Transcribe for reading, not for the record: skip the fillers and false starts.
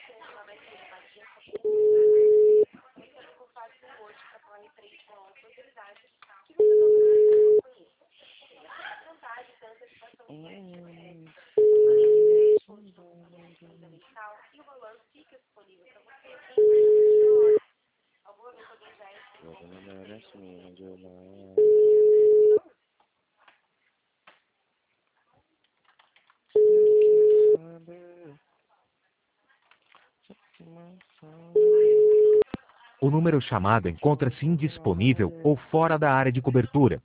O número chamado encontra-se indisponível ou fora da área de cobertura.